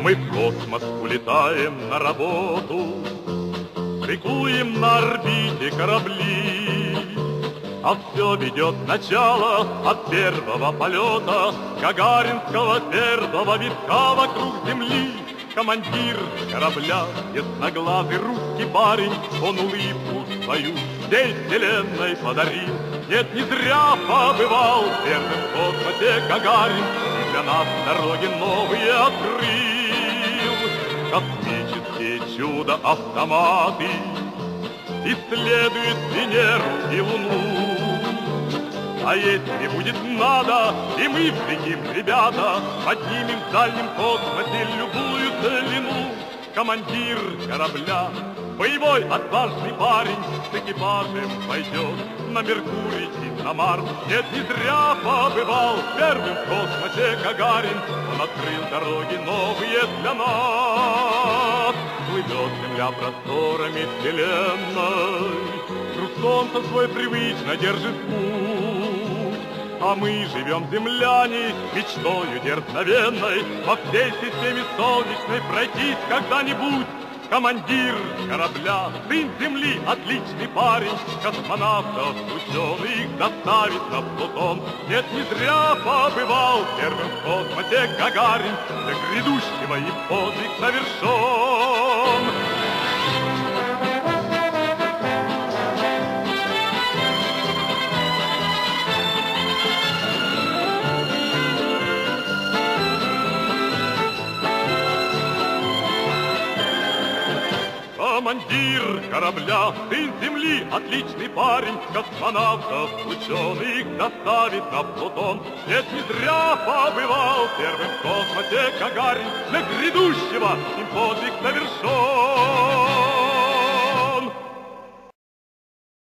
Мы в космос улетаем на работу, штрикуем на орбите корабли. А все ведет начало от первого полета гагаринского первого витка вокруг Земли. Командир корабля, ясноглазый русский парень, он улыбку свою всей вселенной подарил. Нет, не зря побывал первым в космосе Гагарин, и для нас дороги новые открыл. Космические чудо-автоматы исследуют Венеру и Луну. А если будет надо, и мы взлетим, ребята, поднимем в дальнем космосе любую длину. Командир корабля, боевой отважный парень, с экипажем пойдет на Меркурий и на Марс. Нет, не зря побывал первым в космосе Гагарин, он открыл дороги новые для нас. Плывет Земля просторами вселенной, круг солнца свой привычно держит путь. А мы живем, земляне, мечтою дерзновенной во всей системе солнечной пройтись когда-нибудь. Командир корабля, сын земли, отличный парень, космонавтов ученый их доставит на Плутон. Нет, не зря побывал первым в космосе Гагарин, для грядущего им подвиг совершен. Командир корабля, сын земли, отличный парень, космонавтов ученый их доставит на Плутон. Нет, не зря побывал первым в космосе Гагарин, для грядущего им подвиг совершен.